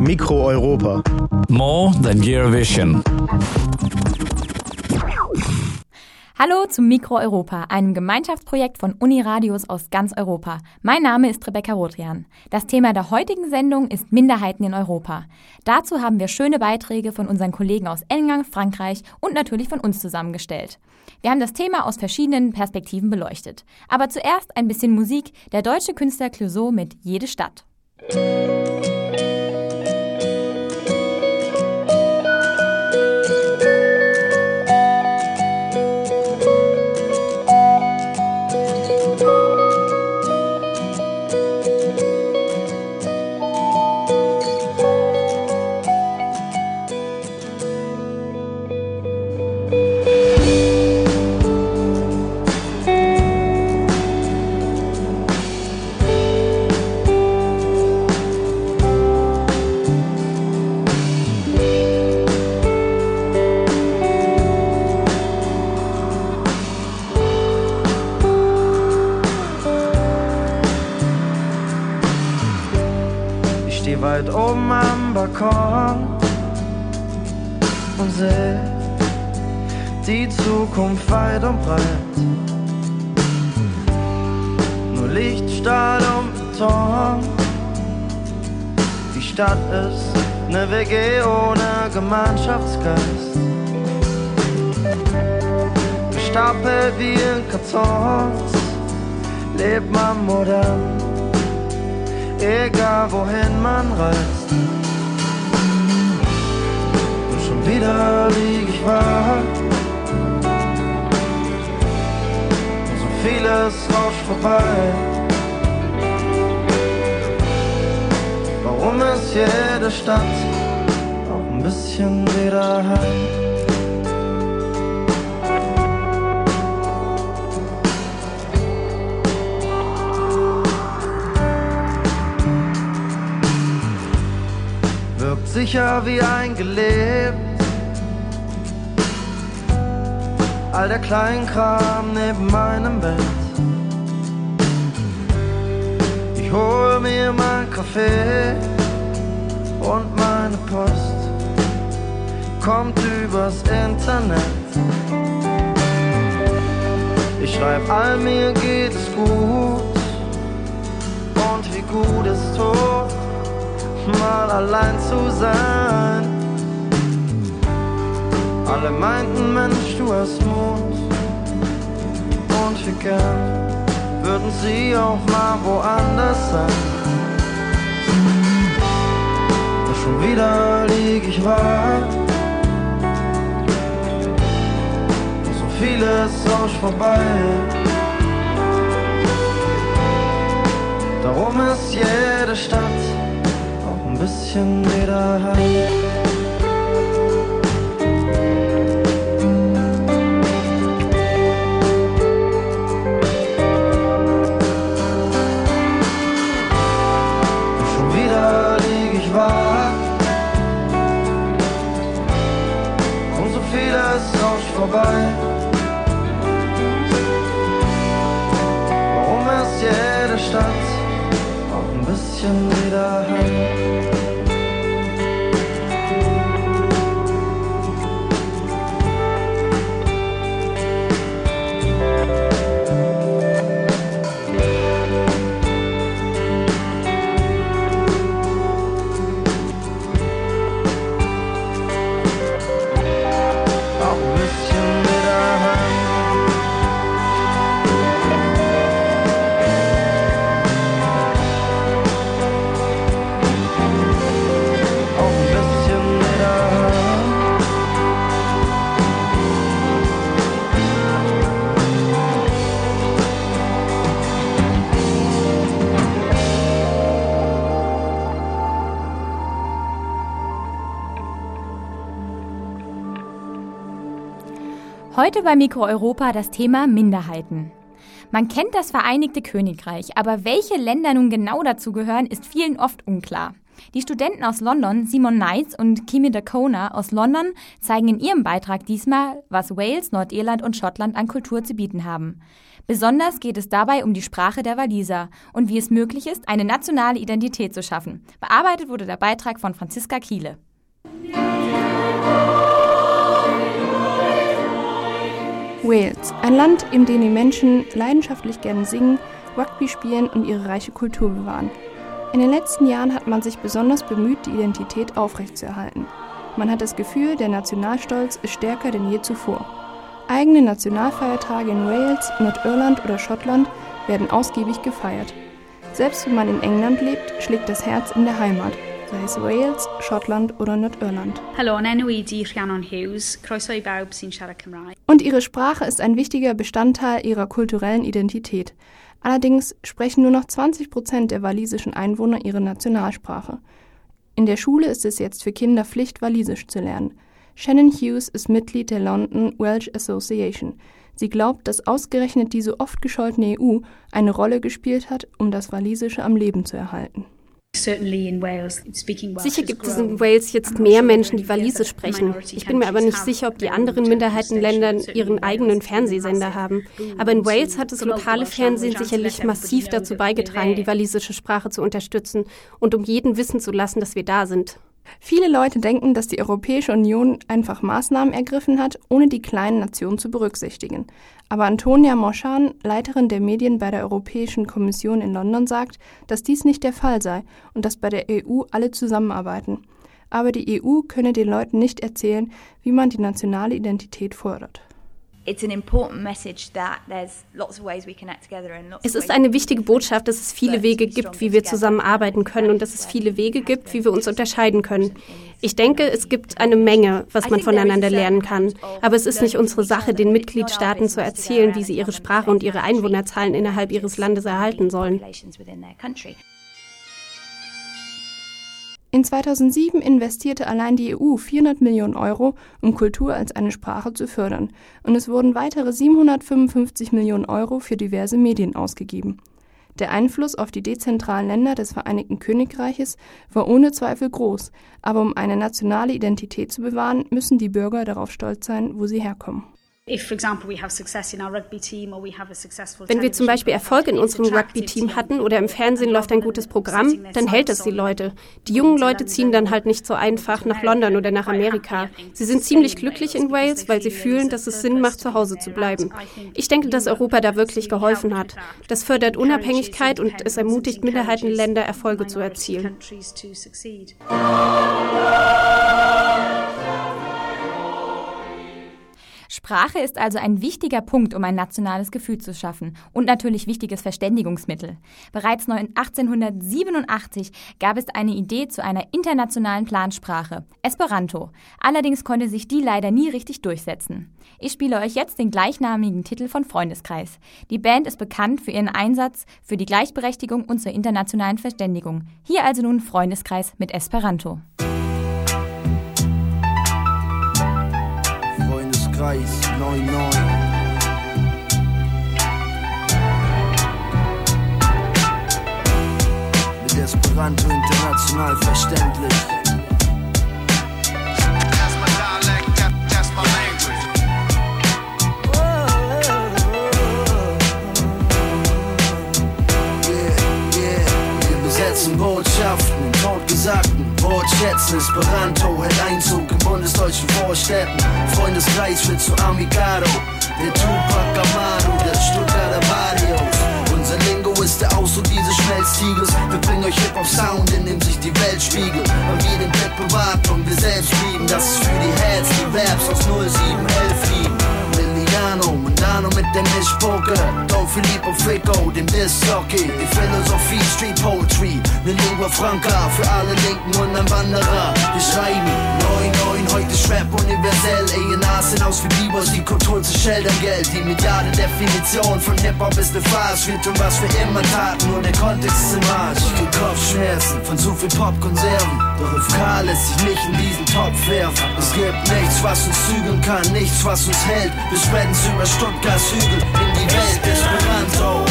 Mikro Europa. More than Eurovision. Hallo zum Mikro Europa, einem Gemeinschaftsprojekt von Uniradios aus ganz Europa. Mein Name ist Rebecca Rotrian. Das Thema der heutigen Sendung ist Minderheiten in Europa. Dazu haben wir schöne Beiträge von unseren Kollegen aus England, Frankreich und natürlich von uns zusammengestellt. Wir haben das Thema aus verschiedenen Perspektiven beleuchtet. Aber zuerst ein bisschen Musik, der deutsche Künstler Clouseau mit Jede Stadt. Weit oben am Balkon und seh die Zukunft weit und breit. Nur Licht, Stahl und Beton. Die Stadt ist ne WG ohne Gemeinschaftsgeist. Gestapelt wie in Kartons lebt man modern, egal wohin man reist. Und schon wieder lieg ich wach und so vieles rauscht vorbei. Warum ist jede Stadt auch ein bisschen wieder heim? Sicher wie eingelebt, all der Kleinkram neben meinem Bett. Ich hol mir mein Kaffee und meine Post kommt übers Internet. Ich schreib all, mir geht es gut und wie gut ist tot, mal allein zu sein. Alle meinten, Mensch, du hast Mut und wie gern würden sie auch mal woanders sein. Doch schon wieder lieg ich wach und so vieles rauscht vorbei. Darum ist jede Stadt ein bisschen wieder heim. Schon wieder lieg ich wach und so vieles rauscht vorbei. Warum ist jede Stadt auch ein bisschen wieder heim? Heute bei Mikro Europa das Thema Minderheiten. Man kennt das Vereinigte Königreich, aber welche Länder nun genau dazu gehören, ist vielen oft unklar. Die Studenten aus London, Simon Knights und Kimi Dacona aus London, zeigen in ihrem Beitrag diesmal, was Wales, Nordirland und Schottland an Kultur zu bieten haben. Besonders geht es dabei um die Sprache der Waliser und wie es möglich ist, eine nationale Identität zu schaffen. Bearbeitet wurde der Beitrag von Franziska Kiele. Wales, ein Land, in dem die Menschen leidenschaftlich gerne singen, Rugby spielen und ihre reiche Kultur bewahren. In den letzten Jahren hat man sich besonders bemüht, die Identität aufrechtzuerhalten. Man hat das Gefühl, der Nationalstolz ist stärker denn je zuvor. Eigene Nationalfeiertage in Wales, Nordirland oder Schottland werden ausgiebig gefeiert. Selbst wenn man in England lebt, schlägt das Herz in der Heimat, sei es Wales, Schottland oder Nordirland. Hallo, enw I di Rhiannon Hughes, croeso I bawb sy'n siarad Cymraeg. Und ihre Sprache ist ein wichtiger Bestandteil ihrer kulturellen Identität. Allerdings sprechen nur noch 20% der walisischen Einwohner ihre Nationalsprache. In der Schule ist es jetzt für Kinder Pflicht, Walisisch zu lernen. Shannon Hughes ist Mitglied der London Welsh Association. Sie glaubt, dass ausgerechnet die so oft gescholtene EU eine Rolle gespielt hat, um das Walisische am Leben zu erhalten. Sicher gibt es in Wales jetzt mehr Menschen, die Walisisch sprechen. Ich bin mir aber nicht sicher, ob die anderen Minderheitenländer ihren eigenen Fernsehsender haben. Aber in Wales hat das lokale Fernsehen sicherlich massiv dazu beigetragen, die walisische Sprache zu unterstützen und um jeden wissen zu lassen, dass wir da sind. Viele Leute denken, dass die Europäische Union einfach Maßnahmen ergriffen hat, ohne die kleinen Nationen zu berücksichtigen. Aber Antonia Morchan, Leiterin der Medien bei der Europäischen Kommission in London, sagt, dass dies nicht der Fall sei und dass bei der EU alle zusammenarbeiten. Aber die EU könne den Leuten nicht erzählen, wie man die nationale Identität fördert. Es ist eine wichtige Botschaft, dass es viele Wege gibt, wie wir zusammenarbeiten können und dass es viele Wege gibt, wie wir uns unterscheiden können. Ich denke, es gibt eine Menge, was man voneinander lernen kann. Aber es ist nicht unsere Sache, den Mitgliedstaaten zu erzählen, wie sie ihre Sprache und ihre Einwohnerzahlen innerhalb ihres Landes erhalten sollen. In 2007 investierte allein die EU 400 Millionen Euro, um Kultur als eine Sprache zu fördern. Und es wurden weitere 755 Millionen Euro für diverse Medien ausgegeben. Der Einfluss auf die dezentralen Länder des Vereinigten Königreiches war ohne Zweifel groß. Aber um eine nationale Identität zu bewahren, müssen die Bürger darauf stolz sein, wo sie herkommen. Wenn wir zum Beispiel Erfolg in unserem Rugby-Team hatten oder im Fernsehen läuft ein gutes Programm, dann hält es die Leute. Die jungen Leute ziehen dann halt nicht so einfach nach London oder nach Amerika. Sie sind ziemlich glücklich in Wales, weil sie fühlen, dass es Sinn macht, zu Hause zu bleiben. Ich denke, dass Europa da wirklich geholfen hat. Das fördert Unabhängigkeit und es ermutigt Minderheitenländer, Erfolge zu erzielen. Sprache ist also ein wichtiger Punkt, um ein nationales Gefühl zu schaffen und natürlich wichtiges Verständigungsmittel. Bereits 1887 gab es eine Idee zu einer internationalen Plansprache, Esperanto. Allerdings konnte sich die leider nie richtig durchsetzen. Ich spiele euch jetzt den gleichnamigen Titel von Freundeskreis. Die Band ist bekannt für ihren Einsatz für die Gleichberechtigung und zur internationalen Verständigung. Hier also nun Freundeskreis mit Esperanto. Kreis 99. Mit Esperanto international verständlich. That's my dialect, that's my language. Wir besetzen Botschaften in totgesagten Wortschätzen. Esperanto hält Einzug in bundesdeutschen Vorstädten. Freundeskreis wird zu Amigaro, der Tupac Amaru, der Stuttgarter Barrios. Unser Lingo ist der Ausdruck dieses Schmelztiegels. Wir bringen euch Hip-Hop-Sound, in dem sich die Welt spiegelt. Weil wir den Blick bewahrt und wir selbst lieben. Das ist für die Heads, die Verbs aus 0711 lieben. Mundano mit dem Mischpoker, Don Filippo Fico, dem Disc-Jockey, die Philosophie, Street Poetry, ne Lingua Franca für alle Linken und ein Wanderer. Wir schreiben 9-9, heute ist Rap universell, A&Rs sind aus wie B-Boys, die Kultur zu Sheldon Geld. Die mediale Definition von Hip-Hop ist eine Farce, wir tun was wir immer taten, nur der Kontext ist im Arsch. Ich krieg Kopfschmerzen von zu viel Popkonserven, doch FK lässt sich nicht in diesen Topf werfen. Es gibt nichts, was uns zügeln kann, nichts, was uns hält. Wir spreaden's über Stuttgarts Hügel in die Welt, Esperanto.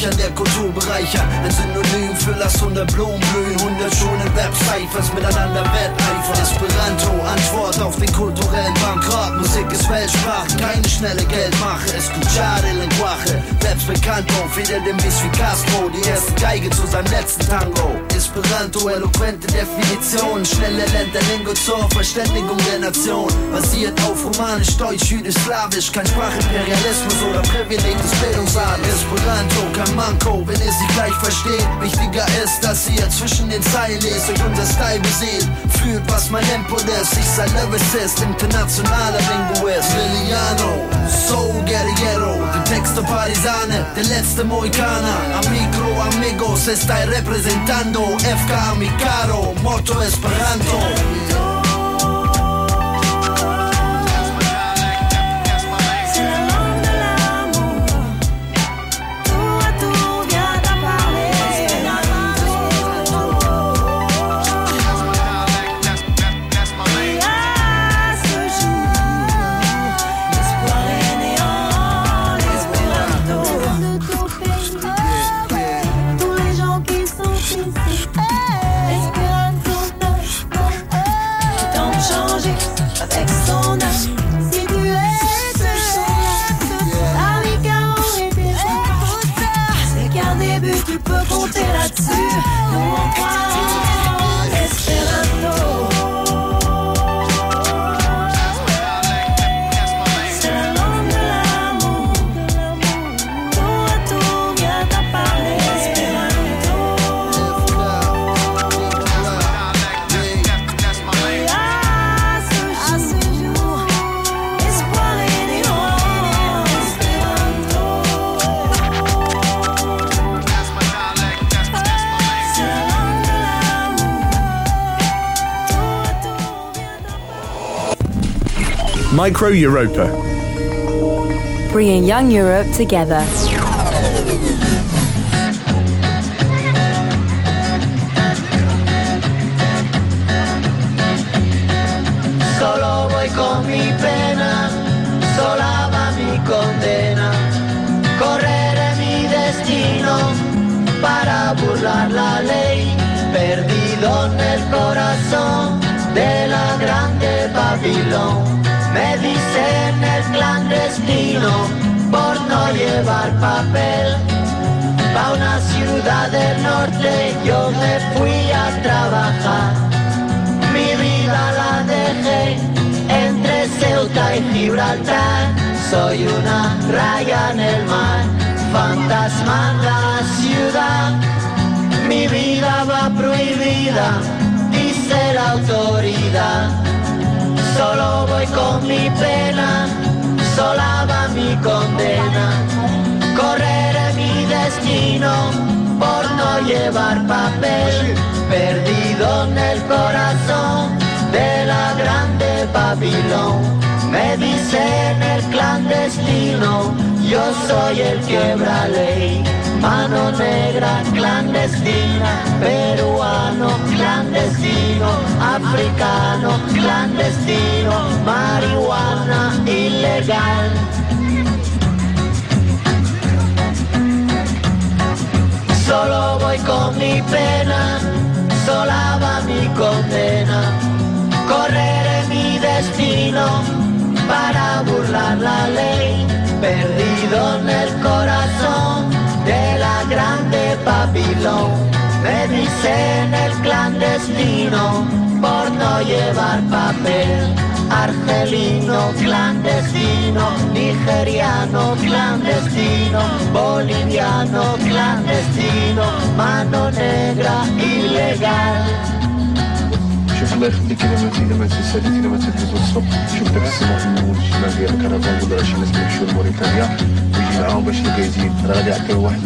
Reichern der Kultur bereichern. Ein Synonym für lass 100 Blumen blühen, 100 schonen Webcyphers miteinander wetteifern. Esperanto, Antwort auf den kulturellen Bankrott. Musik ist Weltsprache, keine schnelle Geldmache. Escuchar el lenguaje, Websbekannto, Fidel dem Bis wie Castro, die erste Geige zu seinem letzten Tango. Esperanto, eloquente Definition, schnelle Länderlingo zur Verständigung der Nation. Basiert auf Romanisch, Deutsch, Jüdisch, Slawisch, kein Sprachimperialismus oder Privileg des Bildungsadels. Esperanto, kein Manko, wenn ihr sie gleich versteht. Wichtiger ist, dass ihr zwischen den Zeilen lest und unser Style beseht. Fühlt, was mein Input ist, ich sei Lyricist, internationaler Linguist. Liliano, Soul Guerrillero, die Texte Parisane, der letzte Mohikaner. Am Mikro, amigos, estoy representando FK mi caro, Motto Esperanto. Micro Europa. Bringing young Europe together. Solo voy con mi pena, sola va mi condena. Correré mi destino para burlar la ley. Perdido en el corazón de la grande Babilón. Me dicen el clandestino por no llevar papel. Pa' una ciudad del norte yo me fui a trabajar. Mi vida la dejé entre Ceuta y Gibraltar. Soy una raya en el mar, fantasma en la ciudad. Mi vida va prohibida, dice la autoridad. Solo voy con mi pena, sola va mi condena. Correré mi destino por no llevar papel. Perdido en el corazón de la grande Babilón. Me dicen el clandestino, yo soy el quebra ley. Mano negra clandestina, peruano clandestino, africano clandestino, marihuana ilegal. Solo voy con mi pena, sola va mi condena. Correré mi destino para burlar la ley. Perdido en el corazón de la grande Babilón. Me dicen el clandestino por no llevar papel. Argelino clandestino, nigeriano clandestino, boliviano clandestino, mano negra ilegal. شوف الله يخليك انا ما تساليتي انا ما تلفزوا الصبح شوف داك السماح من الشمال ديال الكرفان ولا شي ناس يمشيو لموريتانيا ويجي معاهم باش الكايزين راه غادي يعطيو واحد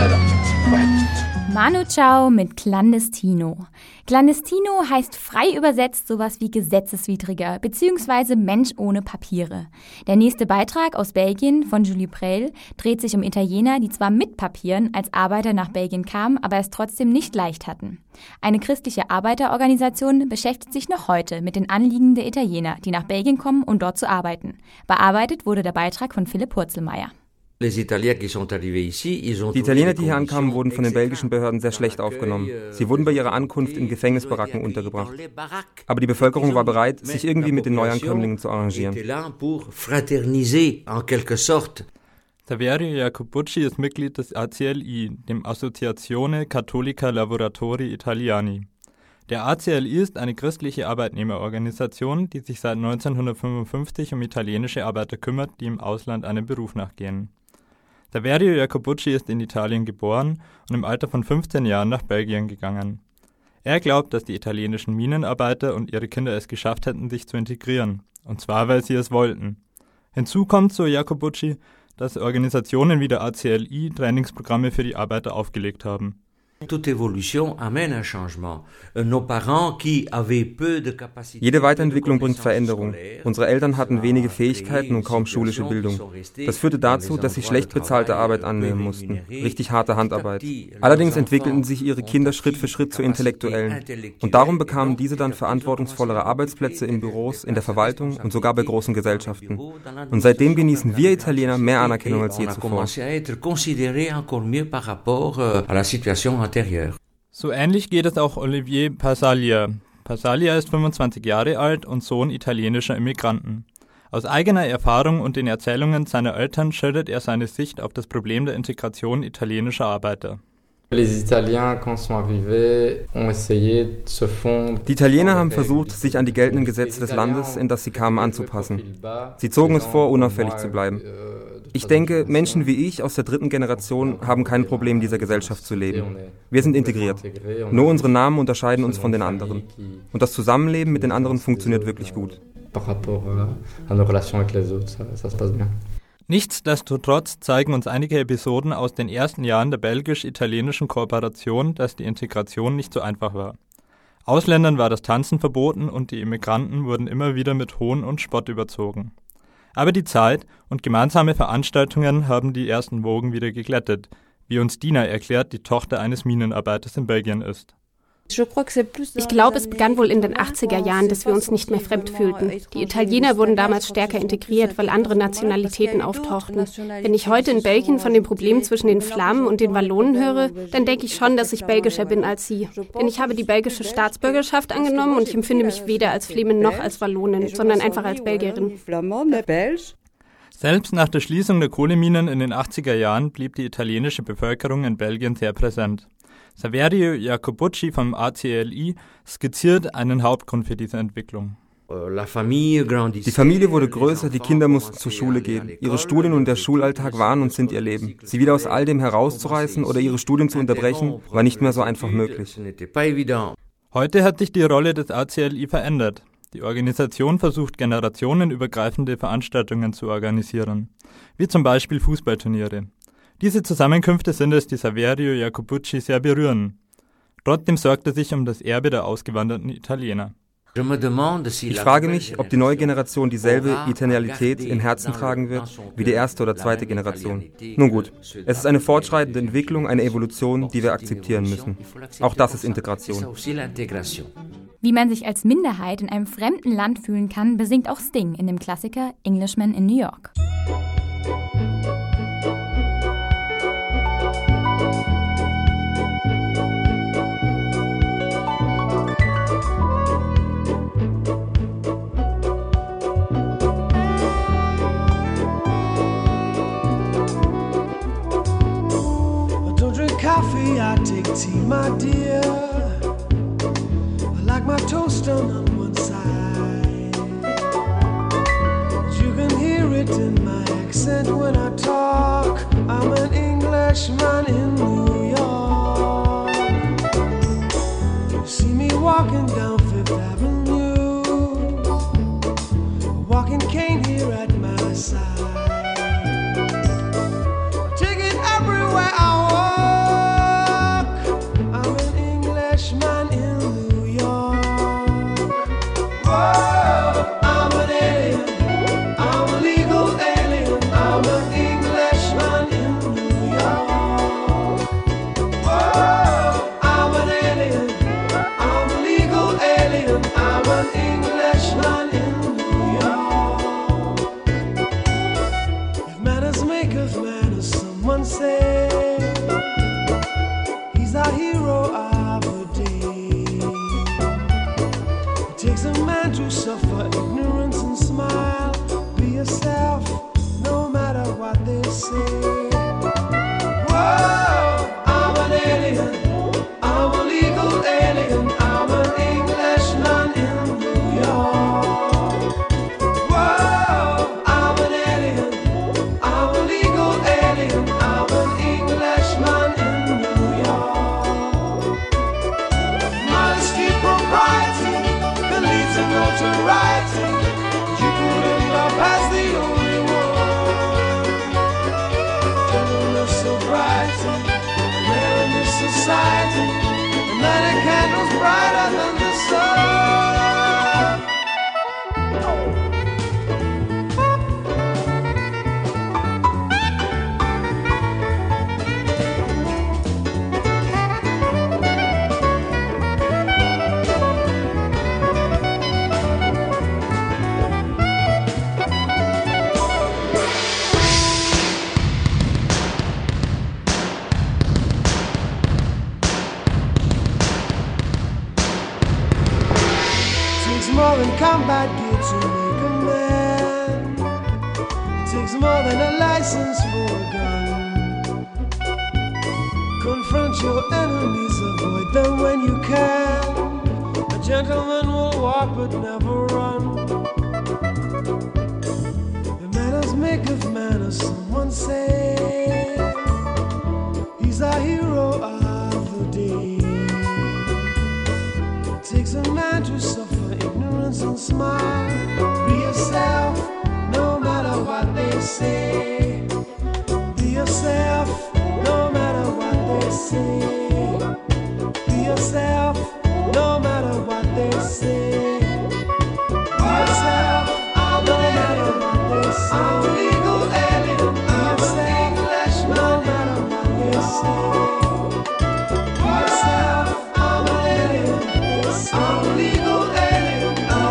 Manu Chao mit Clandestino. Clandestino heißt frei übersetzt sowas wie Gesetzeswidriger bzw. Mensch ohne Papiere. Der nächste Beitrag aus Belgien von Julie Preil dreht sich um Italiener, die zwar mit Papieren als Arbeiter nach Belgien kamen, aber es trotzdem nicht leicht hatten. Eine christliche Arbeiterorganisation beschäftigt sich noch heute mit den Anliegen der Italiener, die nach Belgien kommen, um dort zu arbeiten. Bearbeitet wurde der Beitrag von Philipp Hurzelmeier. Die Italiener, die hier ankamen, wurden von den belgischen Behörden sehr schlecht aufgenommen. Sie wurden bei ihrer Ankunft in Gefängnisbaracken untergebracht. Aber die Bevölkerung war bereit, sich irgendwie mit den Neuankömmlingen zu arrangieren. Saverio Iacobucci ist Mitglied des ACLI, dem Associazione Cattolica Lavoratori Italiani. Der ACLI ist eine christliche Arbeitnehmerorganisation, die sich seit 1955 um italienische Arbeiter kümmert, die im Ausland einem Beruf nachgehen. Saverio Iacobucci ist in Italien geboren und im Alter von 15 Jahren nach Belgien gegangen. Er glaubt, dass die italienischen Minenarbeiter und ihre Kinder es geschafft hätten, sich zu integrieren, und zwar, weil sie es wollten. Hinzu kommt, so Iacobucci, dass Organisationen wie der ACLI Trainingsprogramme für die Arbeiter aufgelegt haben. Jede Weiterentwicklung bringt Veränderung. Unsere Eltern hatten wenige Fähigkeiten und kaum schulische Bildung. Das führte dazu, dass sie schlecht bezahlte Arbeit annehmen mussten, richtig harte Handarbeit. Allerdings entwickelten sich ihre Kinder Schritt für Schritt zu Intellektuellen. Und darum bekamen diese dann verantwortungsvollere Arbeitsplätze in Büros, in der Verwaltung und sogar bei großen Gesellschaften. Und seitdem genießen wir Italiener mehr Anerkennung als je zuvor. So ähnlich geht es auch Olivier Passaglia. Passaglia ist 25 Jahre alt und Sohn italienischer Immigranten. Aus eigener Erfahrung und den Erzählungen seiner Eltern schildert er seine Sicht auf das Problem der Integration italienischer Arbeiter. Die Italiener haben versucht, sich an die geltenden Gesetze des Landes, in das sie kamen, anzupassen. Sie zogen es vor, unauffällig zu bleiben. Ich denke, Menschen wie ich aus der 3. Generation haben kein Problem, in dieser Gesellschaft zu leben. Wir sind integriert. Nur unsere Namen unterscheiden uns von den anderen. Und das Zusammenleben mit den anderen funktioniert wirklich gut. Nichtsdestotrotz zeigen uns einige Episoden aus den ersten Jahren der belgisch-italienischen Kooperation, dass die Integration nicht so einfach war. Ausländern war das Tanzen verboten und die Immigranten wurden immer wieder mit Hohn und Spott überzogen. Aber die Zeit und gemeinsame Veranstaltungen haben die ersten Wogen wieder geglättet, wie uns Dina erklärt, die Tochter eines Minenarbeiters in Belgien ist. Ich glaube, es begann wohl in den 80er Jahren, dass wir uns nicht mehr fremd fühlten. Die Italiener wurden damals stärker integriert, weil andere Nationalitäten auftauchten. Wenn ich heute in Belgien von den Problemen zwischen den Flamen und den Wallonen höre, dann denke ich schon, dass ich belgischer bin als sie. Denn ich habe die belgische Staatsbürgerschaft angenommen und ich empfinde mich weder als Flemin noch als Wallonin, sondern einfach als Belgierin. Selbst nach der Schließung der Kohleminen in den 80er Jahren blieb die italienische Bevölkerung in Belgien sehr präsent. Saverio Iacobucci vom ACLI skizziert einen Hauptgrund für diese Entwicklung. Die Familie wurde größer, die Kinder mussten zur Schule gehen. Ihre Studien und der Schulalltag waren und sind ihr Leben. Sie wieder aus all dem herauszureißen oder ihre Studien zu unterbrechen, war nicht mehr so einfach möglich. Heute hat sich die Rolle des ACLI verändert. Die Organisation versucht, generationenübergreifende Veranstaltungen zu organisieren, wie zum Beispiel Fußballturniere. Diese Zusammenkünfte sind es, die Saverio Iacobucci sehr berühren. Trotzdem sorgt er sich um das Erbe der ausgewanderten Italiener. Ich frage mich, ob die neue Generation dieselbe Italianität im Herzen tragen wird wie die erste oder zweite Generation. Nun gut, es ist eine fortschreitende Entwicklung, eine Evolution, die wir akzeptieren müssen. Auch das ist Integration. Wie man sich als Minderheit in einem fremden Land fühlen kann, besingt auch Sting in dem Klassiker Englishman in New York. Coffee, I take tea, my dear. I like my toast done on one side. You can hear it in my accent when I talk. I'm an Englishman in New York. You see me walking down Fifth Avenue, a walking cane here at my side. Take it everywhere I make of man turn right, you couldn't go past the only one. Gentleness so bright, man in this society, and many candles brighter than the sun. More than combat gear to make a man. It takes more than a license for a gun. Confront your enemies, avoid them when you can. A gentleman will walk but never run. The manners maketh manners, someone say. He's a hero of the day. It takes a man to suffer ignorance and smile. Be yourself, no matter what they say. Be yourself, no matter what they say. Be yourself, no matter what they say. Be yourself, no matter what they say. I'm a legal alien, I'm an Englishman, no matter what they say. Be yourself, I'm an alien, I'm a legal alien.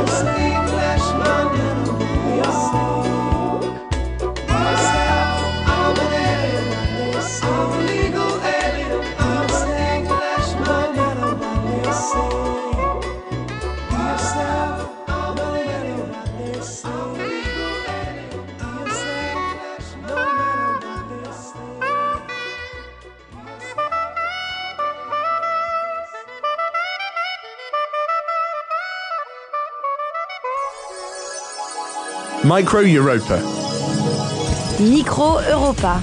Micro Europa. Micro Europa.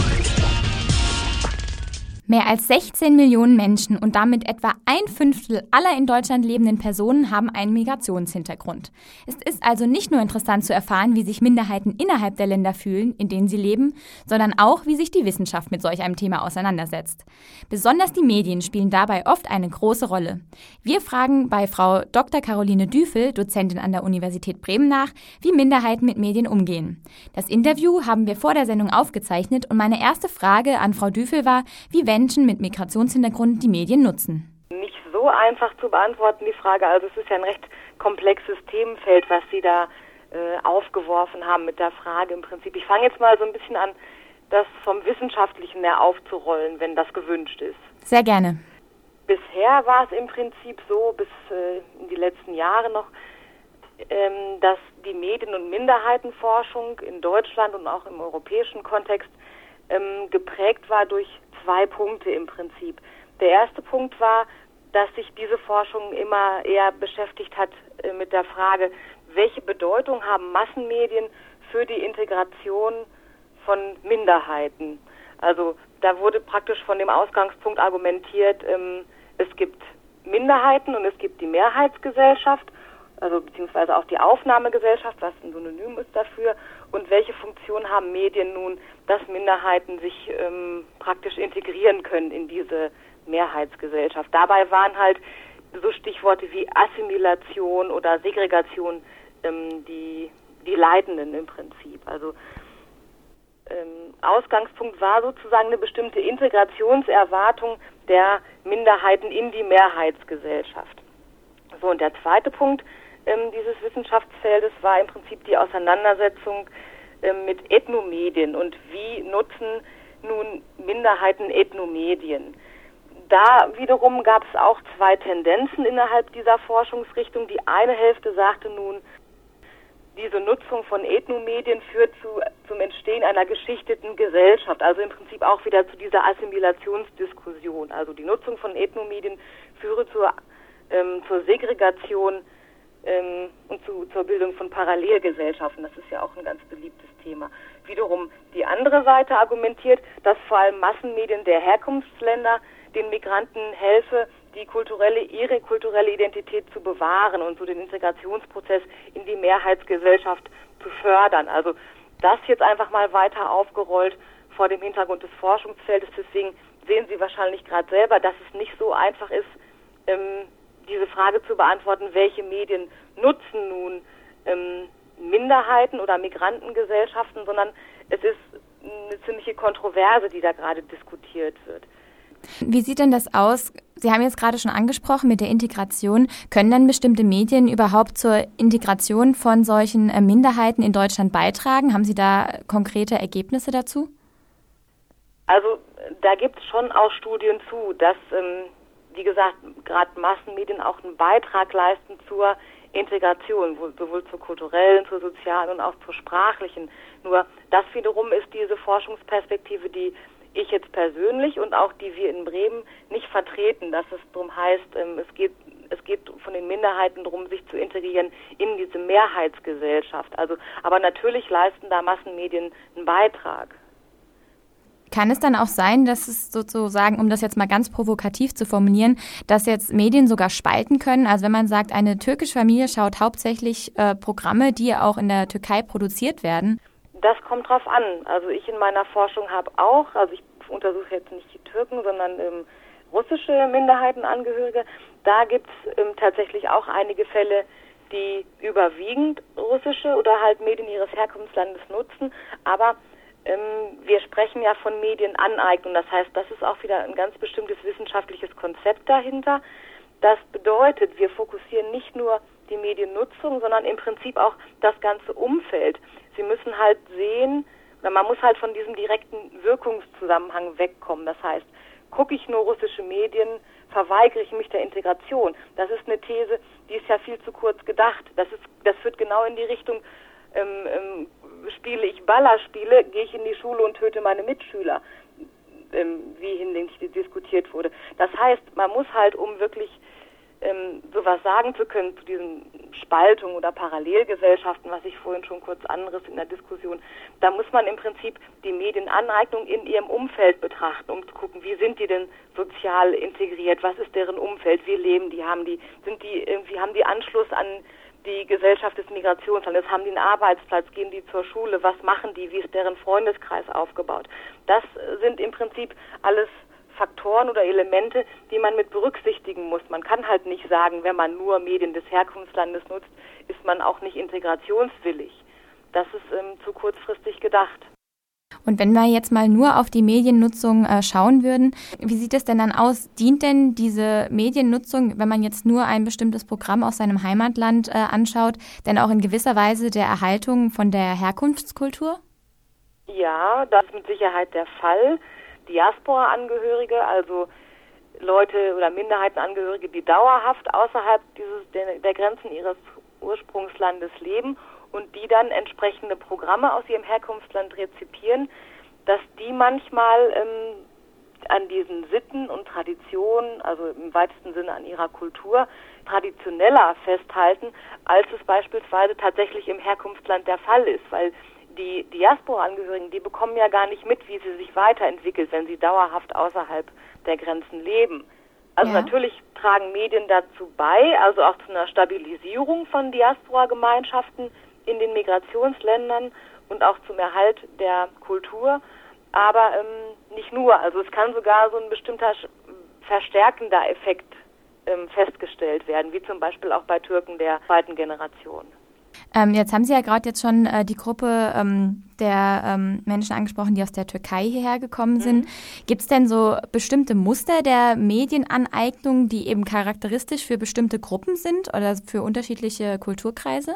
Mehr als 16 Millionen Menschen und damit etwa 1/5 aller in Deutschland lebenden Personen haben einen Migrationshintergrund. Es ist also nicht nur interessant zu erfahren, wie sich Minderheiten innerhalb der Länder fühlen, in denen sie leben, sondern auch, wie sich die Wissenschaft mit solch einem Thema auseinandersetzt. Besonders die Medien spielen dabei oft eine große Rolle. Wir fragen bei Frau Dr. Caroline Düfel, Dozentin an der Universität Bremen, nach, wie Minderheiten mit Medien umgehen. Das Interview haben wir vor der Sendung aufgezeichnet und meine erste Frage an Frau Düfel war, wie Menschen mit Migrationshintergrund die Medien nutzen. Nicht so einfach zu beantworten, die Frage. Also es ist ja ein recht komplexes Themenfeld, was Sie da aufgeworfen haben mit der Frage im Prinzip. Ich fange jetzt mal so ein bisschen an, das vom Wissenschaftlichen her aufzurollen, wenn das gewünscht ist. Sehr gerne. Bisher war es im Prinzip so, bis in die letzten Jahre noch, dass die Medien- und Minderheitenforschung in Deutschland und auch im europäischen Kontext geprägt war durch 2 Punkte im Prinzip. Der erste Punkt war, dass sich diese Forschung immer eher beschäftigt hat mit der Frage, welche Bedeutung haben Massenmedien für die Integration von Minderheiten. Also da wurde praktisch von dem Ausgangspunkt argumentiert, es gibt Minderheiten und es gibt die Mehrheitsgesellschaft, also beziehungsweise auch die Aufnahmegesellschaft, was ein Synonym ist dafür. Und welche Funktion haben Medien nun, dass Minderheiten sich praktisch integrieren können in diese Mehrheitsgesellschaft? Dabei waren halt so Stichworte wie Assimilation oder Segregation die leitenden im Prinzip. Also Ausgangspunkt war sozusagen eine bestimmte Integrationserwartung der Minderheiten in die Mehrheitsgesellschaft. So, und der zweite Punkt dieses Wissenschaftsfeldes war im Prinzip die Auseinandersetzung mit Ethnomedien und wie nutzen nun Minderheiten Ethnomedien. Da wiederum gab es auch 2 Tendenzen innerhalb dieser Forschungsrichtung. Die eine Hälfte sagte nun, diese Nutzung von Ethnomedien führt zum Entstehen einer geschichteten Gesellschaft, also im Prinzip auch wieder zu dieser Assimilationsdiskussion. Also die Nutzung von Ethnomedien führe zur Segregation und zur Bildung von Parallelgesellschaften. Das ist ja auch ein ganz beliebtes Thema. Wiederum die andere Seite argumentiert, dass vor allem Massenmedien der Herkunftsländer den Migranten helfe, ihre kulturelle Identität zu bewahren und so den Integrationsprozess in die Mehrheitsgesellschaft zu fördern. Also das jetzt einfach mal weiter aufgerollt vor dem Hintergrund des Forschungsfeldes. Deswegen sehen Sie wahrscheinlich gerade selber, dass es nicht so einfach ist, diese Frage zu beantworten, welche Medien nutzen nun Minderheiten oder Migrantengesellschaften, sondern es ist eine ziemliche Kontroverse, die da gerade diskutiert wird. Wie sieht denn das aus? Sie haben jetzt gerade schon angesprochen mit der Integration. Können dann bestimmte Medien überhaupt zur Integration von solchen Minderheiten in Deutschland beitragen? Haben Sie da konkrete Ergebnisse dazu? Also da gibt es schon auch Studien zu, dass, wie gesagt, gerade Massenmedien auch einen Beitrag leisten zur Integration, sowohl zur kulturellen, zur sozialen und auch zur sprachlichen. Nur das wiederum ist diese Forschungsperspektive, die ich jetzt persönlich und auch die wir in Bremen nicht vertreten, dass es darum heißt, es geht von den Minderheiten darum, sich zu integrieren in diese Mehrheitsgesellschaft. Also, aber natürlich leisten da Massenmedien einen Beitrag. Kann es dann auch sein, dass es sozusagen, um das jetzt mal ganz provokativ zu formulieren, dass jetzt Medien sogar spalten können? Also wenn man sagt, eine türkische Familie schaut hauptsächlich Programme, die auch in der Türkei produziert werden. Das kommt drauf an. Also ich in meiner Forschung habe auch, also ich untersuche jetzt nicht die Türken, sondern russische Minderheitenangehörige. Da gibt es tatsächlich auch einige Fälle, die überwiegend russische oder halt Medien ihres Herkunftslandes nutzen. Aber wir sprechen ja von Medienaneignung. Das heißt, das ist auch wieder ein ganz bestimmtes wissenschaftliches Konzept dahinter. Das bedeutet, wir fokussieren nicht nur die Mediennutzung, sondern im Prinzip auch das ganze Umfeld. Sie müssen halt sehen, oder man muss halt von diesem direkten Wirkungszusammenhang wegkommen. Das heißt, gucke ich nur russische Medien, verweigere ich mich der Integration. Das ist eine These, die ist ja viel zu kurz gedacht. Das führt genau in die Richtung, spiele ich Ballerspiele, gehe ich in die Schule und töte meine Mitschüler, wie hinlänglich diskutiert wurde. Das heißt, man muss halt, um wirklich sowas sagen zu können zu diesen Spaltungen oder Parallelgesellschaften, was ich vorhin schon kurz anriss in der Diskussion, da muss man im Prinzip die Medienaneignung in ihrem Umfeld betrachten, um zu gucken, wie sind die denn sozial integriert, was ist deren Umfeld, wie leben die, haben die Anschluss an die Gesellschaft des Migrationslandes, haben die einen Arbeitsplatz, gehen die zur Schule, was machen die, wie ist deren Freundeskreis aufgebaut. Das sind im Prinzip alles Faktoren oder Elemente, die man mit berücksichtigen muss. Man kann halt nicht sagen, wenn man nur Medien des Herkunftslandes nutzt, ist man auch nicht integrationswillig. Das ist zu kurzfristig gedacht. Und wenn wir jetzt mal nur auf die Mediennutzung schauen würden, wie sieht es denn dann aus? Dient denn diese Mediennutzung, wenn man jetzt nur ein bestimmtes Programm aus seinem Heimatland anschaut, denn auch in gewisser Weise der Erhaltung von der Herkunftskultur? Ja, das ist mit Sicherheit der Fall. Diaspora-Angehörige, also Leute oder Minderheitenangehörige, die dauerhaft außerhalb der Grenzen ihres Ursprungslandes leben und die dann entsprechende Programme aus ihrem Herkunftsland rezipieren, dass die manchmal an diesen Sitten und Traditionen, also im weitesten Sinne an ihrer Kultur, traditioneller festhalten, als es beispielsweise tatsächlich im Herkunftsland der Fall ist, weil die Diaspora-Angehörigen, die bekommen ja gar nicht mit, wie sie sich weiterentwickelt, wenn sie dauerhaft außerhalb der Grenzen leben. Also natürlich tragen Medien dazu bei, also auch zu einer Stabilisierung von Diaspora-Gemeinschaften in den Migrationsländern und auch zum Erhalt der Kultur, aber nicht nur. Also es kann sogar so ein bestimmter verstärkender Effekt festgestellt werden, wie zum Beispiel auch bei Türken der zweiten Generation. Jetzt haben Sie ja gerade jetzt schon die Gruppe der Menschen angesprochen, die aus der Türkei hierher gekommen sind. Gibt es denn so bestimmte Muster der Medienaneignung, die eben charakteristisch für bestimmte Gruppen sind oder für unterschiedliche Kulturkreise?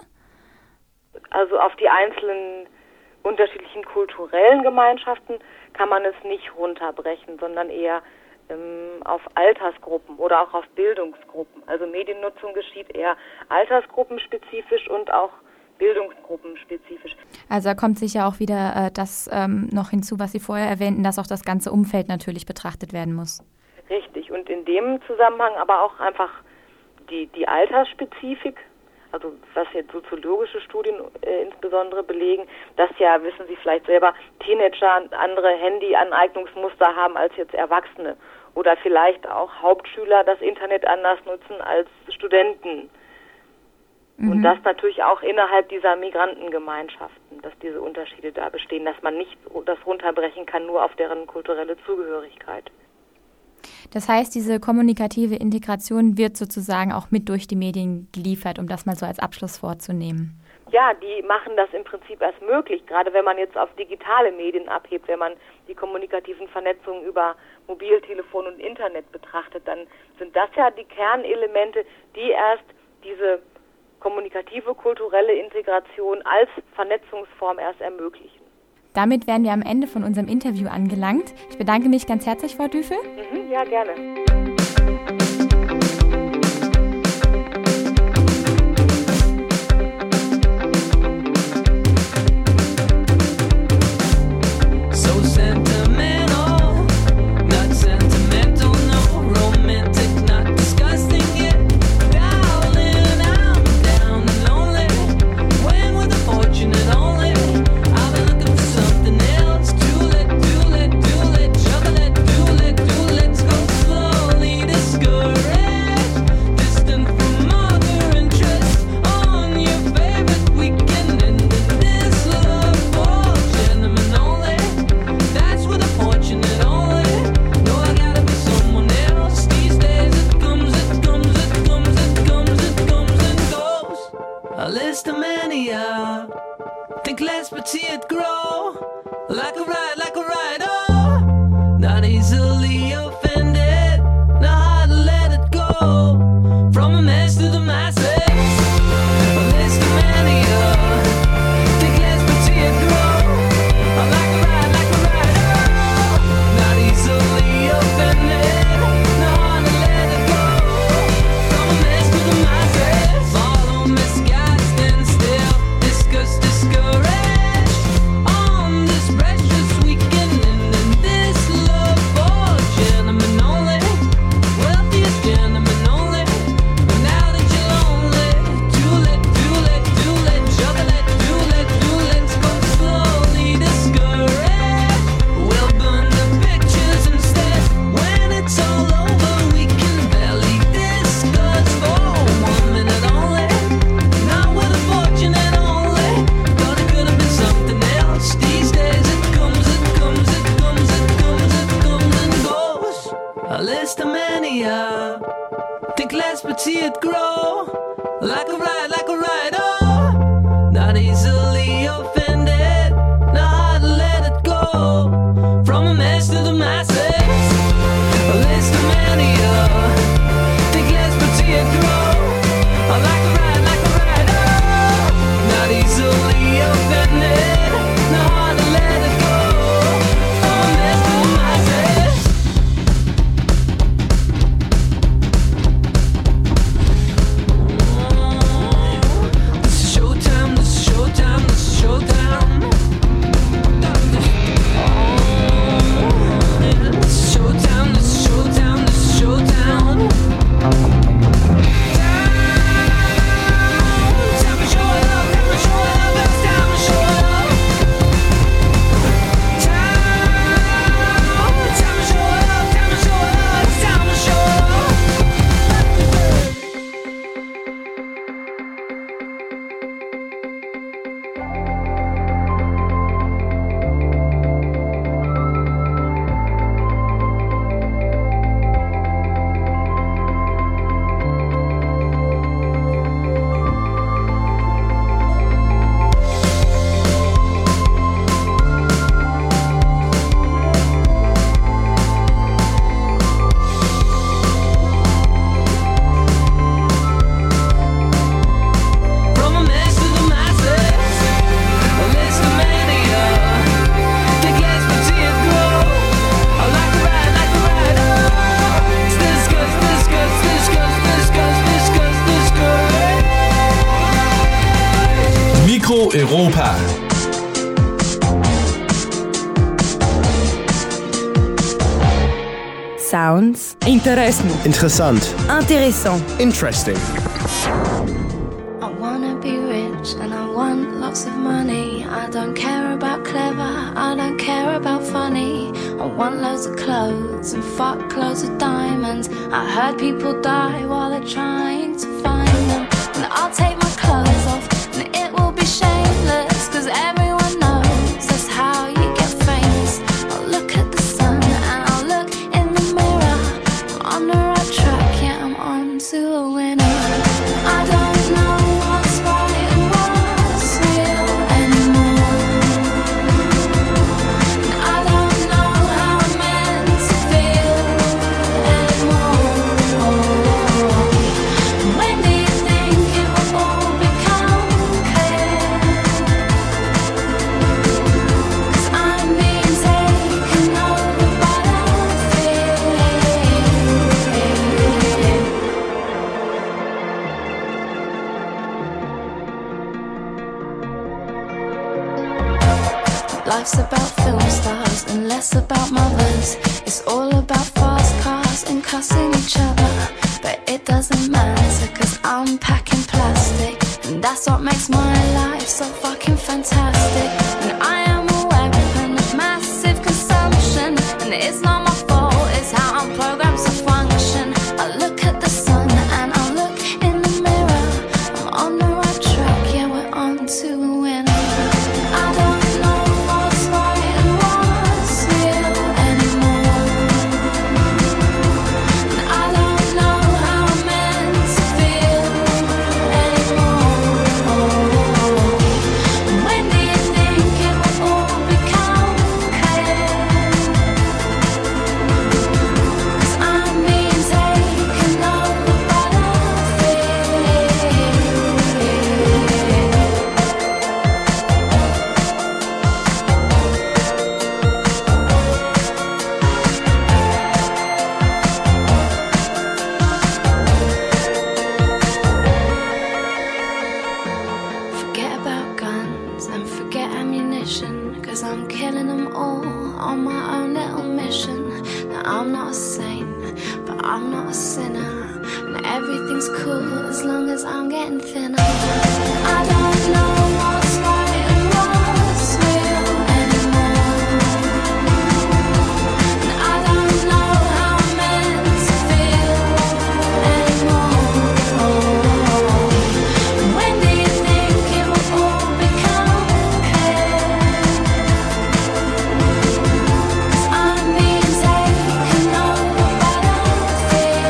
Also auf die einzelnen unterschiedlichen kulturellen Gemeinschaften kann man es nicht runterbrechen, sondern eher auf Altersgruppen oder auch auf Bildungsgruppen. Also Mediennutzung geschieht eher altersgruppenspezifisch und auch bildungsgruppenspezifisch. Also da kommt sicher auch wieder das noch hinzu, was Sie vorher erwähnten, dass auch das ganze Umfeld natürlich betrachtet werden muss. Richtig. Und in dem Zusammenhang aber auch einfach die Altersspezifik, also was jetzt soziologische Studien insbesondere belegen, dass ja, wissen Sie vielleicht selber, Teenager andere Handy-Aneignungsmuster haben als jetzt Erwachsene. oder vielleicht auch Hauptschüler das Internet anders nutzen als Studenten. Und das natürlich auch innerhalb dieser Migrantengemeinschaften, dass diese Unterschiede da bestehen, dass man nicht das runterbrechen kann nur auf deren kulturelle Zugehörigkeit. Das heißt, diese kommunikative Integration wird sozusagen auch mit durch die Medien geliefert, um das mal so als Abschluss vorzunehmen. Ja, die machen das im Prinzip erst möglich, gerade wenn man jetzt auf digitale Medien abhebt, wenn man die kommunikativen Vernetzungen über Mobiltelefon und Internet betrachtet, dann sind das ja die Kernelemente, die erst diese kommunikative kulturelle Integration als Vernetzungsform erst ermöglichen. Damit wären wir am Ende von unserem Interview angelangt. Ich bedanke mich ganz herzlich, Frau Düfel. Ja, gerne. Europa. Sounds. Interessant. Interessant. Intéressant. Interesting. I wanna be rich, and I want lots of money. I don't care about clever, I don't care about funny. I want loads of clothes and fuck loads of diamonds. I heard people die while they're trying to find them. And I'll take my clothes off and it will be shameless, cause everyone knows that's how you get famous. I'll look at the sun and I'll look in the mirror. I'm on the right track, yeah, I'm on to a winner. I don't know what's right and what's real anymore. And I don't know how I'm meant to feel anymore. When do you think it will all become clear? 'Cause I'm being taken over by that fear. Life's about film stars and less about mothers. It's all about fast cars and cussing each other. But it doesn't matter, cause I'm packing plastic, and that's what makes my life so fucking fantastic. And I am a weapon of massive consumption, and it's not my fault, it's how I'm programmed to function. I look at the sun and I look in the mirror. I'm on the right track, yeah, we're on to a winner. I don't know what's right and what's real anymore. And I don't know how I'm meant to feel anymore. When do you think it will all become clear? 'Cause I'm being taken over by that fear. Forget about guns and forget ammunition, 'cause I'm killing them all on my own little mission. Now I'm not a saint, but I'm not a sinner, and everything's cool as long as I'm getting thinner. I don't know what's right and what's real anymore. And I don't know how I'm meant to feel anymore. When do you think it will all become clear? 'Cause I'm being taken over by that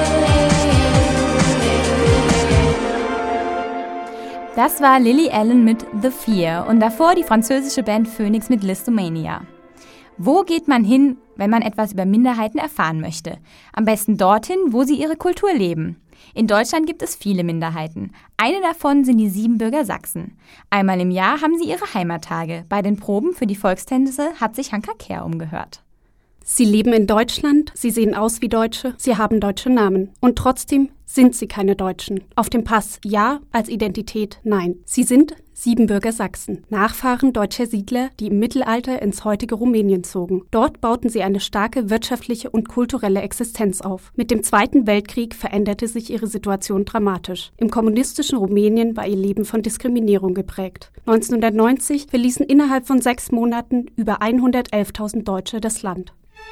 fear. Das war Lily Allen mit The Fear und davor die französische Band Phoenix mit Listomania. Wo geht man hin, wenn man etwas über Minderheiten erfahren möchte? Am besten dorthin, wo sie ihre Kultur leben. In Deutschland gibt es viele Minderheiten. Eine davon sind die Siebenbürger Sachsen. Einmal im Jahr haben sie ihre Heimattage. Bei den Proben für die Volkstänze hat sich Hanka Kehr umgehört. Sie leben in Deutschland, sie sehen aus wie Deutsche, sie haben deutsche Namen. Und trotzdem sind sie keine Deutschen. Auf dem Pass ja, als Identität nein. Sie sind Siebenbürger Sachsen, Nachfahren deutscher Siedler, die im Mittelalter ins heutige Rumänien zogen. Dort bauten sie eine starke wirtschaftliche und kulturelle Existenz auf. Mit dem Zweiten Weltkrieg veränderte sich ihre Situation dramatisch. Im kommunistischen Rumänien war ihr Leben von Diskriminierung geprägt. 1990 verließen innerhalb von 6 Monaten über 111.000 Deutsche das Land.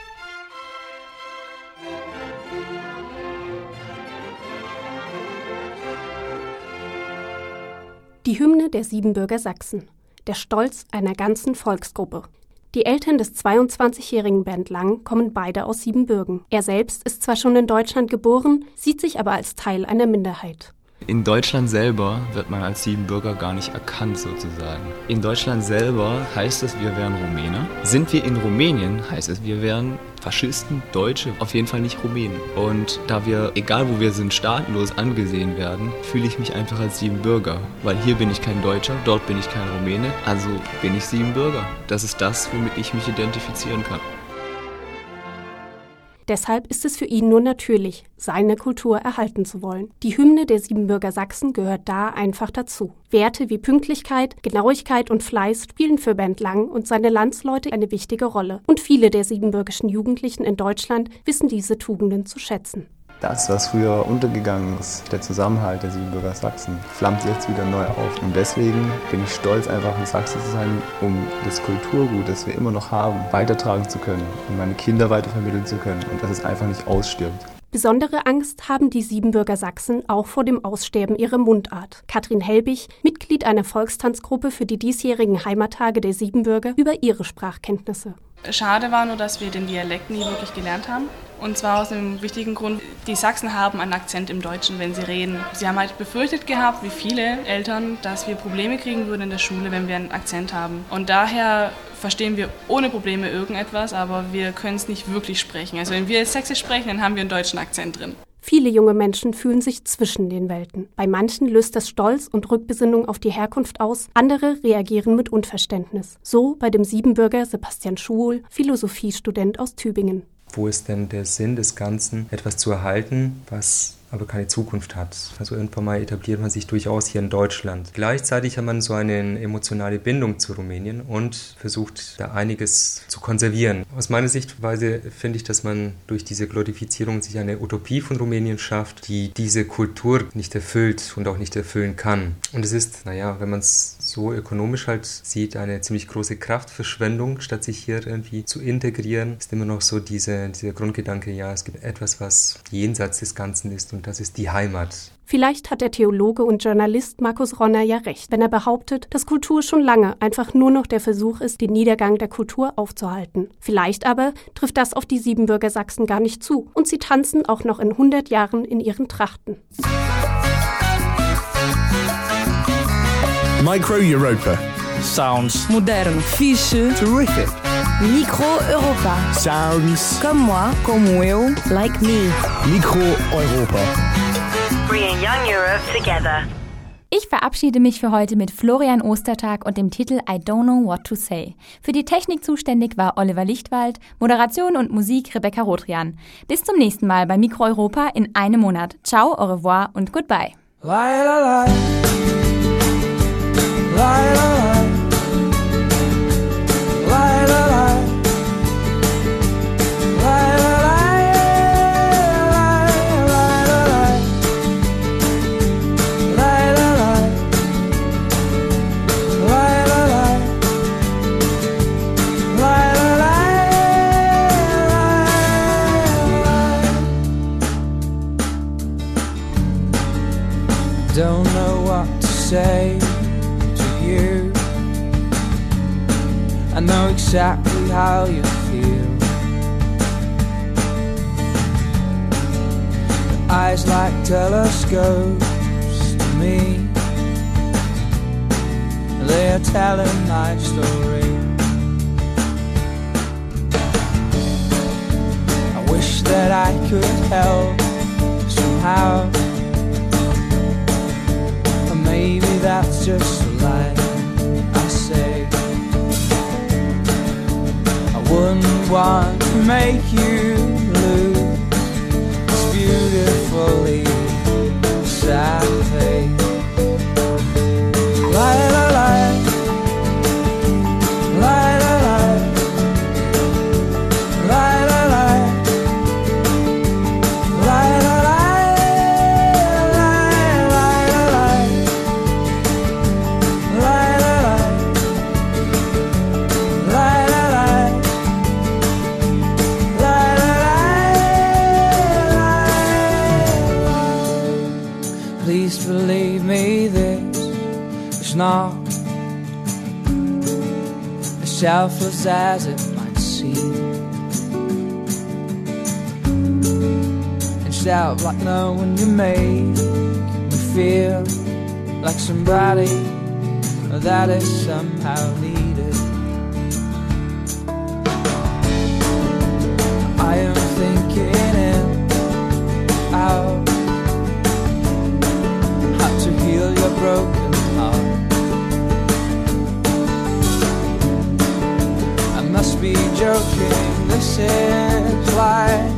Die Hymne der Siebenbürger Sachsen, der Stolz einer ganzen Volksgruppe. Die Eltern des 22-jährigen Bernd Lang kommen beide aus Siebenbürgen. Er selbst ist zwar schon in Deutschland geboren, sieht sich aber als Teil einer Minderheit. In Deutschland selber wird man als Siebenbürger gar nicht erkannt sozusagen. In Deutschland selber heißt es, wir wären Rumäne. Sind wir in Rumänien, heißt es, wir wären Faschisten, Deutsche, auf jeden Fall nicht Rumänen. Und da wir, egal wo wir sind, staatenlos angesehen werden, fühle ich mich einfach als Siebenbürger. Weil hier bin ich kein Deutscher, dort bin ich kein Rumäne, also bin ich Siebenbürger. Das ist das, womit ich mich identifizieren kann. Deshalb ist es für ihn nur natürlich, seine Kultur erhalten zu wollen. Die Hymne der Siebenbürger Sachsen gehört da einfach dazu. Werte wie Pünktlichkeit, Genauigkeit und Fleiß spielen für Bernd Lang und seine Landsleute eine wichtige Rolle. Und viele der siebenbürgischen Jugendlichen in Deutschland wissen diese Tugenden zu schätzen. Das, was früher untergegangen ist, der Zusammenhalt der Siebenbürger Sachsen, flammt jetzt wieder neu auf. Und deswegen bin ich stolz, einfach in Sachsen zu sein, um das Kulturgut, das wir immer noch haben, weitertragen zu können und meine Kinder weitervermitteln zu können und dass es einfach nicht ausstirbt. Besondere Angst haben die Siebenbürger Sachsen auch vor dem Aussterben ihrer Mundart. Katrin Helbig, Mitglied einer Volkstanzgruppe für die diesjährigen Heimattage der Siebenbürger, über ihre Sprachkenntnisse. Schade war nur, dass wir den Dialekt nie wirklich gelernt haben. Und zwar aus einem wichtigen Grund, die Sachsen haben einen Akzent im Deutschen, wenn sie reden. Sie haben halt befürchtet gehabt, wie viele Eltern, dass wir Probleme kriegen würden in der Schule, wenn wir einen Akzent haben. Und daher verstehen wir ohne Probleme irgendetwas, aber wir können es nicht wirklich sprechen. Also wenn wir jetzt Sächsisch sprechen, dann haben wir einen deutschen Akzent drin. Viele junge Menschen fühlen sich zwischen den Welten. Bei manchen löst das Stolz und Rückbesinnung auf die Herkunft aus, andere reagieren mit Unverständnis. So bei dem Siebenbürger Sebastian Schuhl, Philosophiestudent aus Tübingen. Wo ist denn der Sinn des Ganzen, etwas zu erhalten, was aber keine Zukunft hat? Also irgendwann mal etabliert man sich durchaus hier in Deutschland. Gleichzeitig hat man so eine emotionale Bindung zu Rumänien und versucht da einiges zu konservieren. Aus meiner Sichtweise finde ich, dass man durch diese Glorifizierung sich eine Utopie von Rumänien schafft, die diese Kultur nicht erfüllt und auch nicht erfüllen kann. Und es ist, wenn man es so ökonomisch halt sieht, eine ziemlich große Kraftverschwendung, statt sich hier irgendwie zu integrieren, ist immer noch so dieser Grundgedanke, es gibt etwas, was jenseits des Ganzen ist und das ist die Heimat. Vielleicht hat der Theologe und Journalist Markus Ronner ja recht, wenn er behauptet, dass Kultur schon lange einfach nur noch der Versuch ist, den Niedergang der Kultur aufzuhalten. Vielleicht aber trifft das auf die Siebenbürger Sachsen gar nicht zu und sie tanzen auch noch in 100 Jahren in ihren Trachten. Micro Europa. Sounds moderno, fixe, terrific. Micro Europa. Sounds comme moi, como eu, like me. Micro Europa. Bringing young Europe together. Ich verabschiede mich für heute mit Florian Ostertag und dem Titel I Don't Know What to Say. Für die Technik zuständig war Oliver Lichtwald, Moderation und Musik Rebecca Rothrian. Bis zum nächsten Mal bei Micro Europa in einem Monat. Ciao, au revoir und goodbye. Lie, lie, lie. Lie, lie, lie. Lie, lie, lie. Lie, lie, lie. Lie, lie, lie. Lie, lie, lie. Lie, lie, lie. Don't know what to say to you. I know exactly how you feel. Your eyes like telescopes to me. They are telling my story. I wish that I could help somehow. Or maybe that's just a lie I say. Wouldn't want to make you lose this beautifully sad face. Lie, lie, lie. Lie, lie, lie. Lie, lie, lie. Lie, lie, lie. Lie, lie, lie. Lie, lie, lie. Lie, lie, lie. Please believe me, this is not as selfless as it might seem. Instead of like knowing you make me feel like somebody that is somehow needed. I am thinking in, out, how to heal your broken heart. I must be joking, this is life.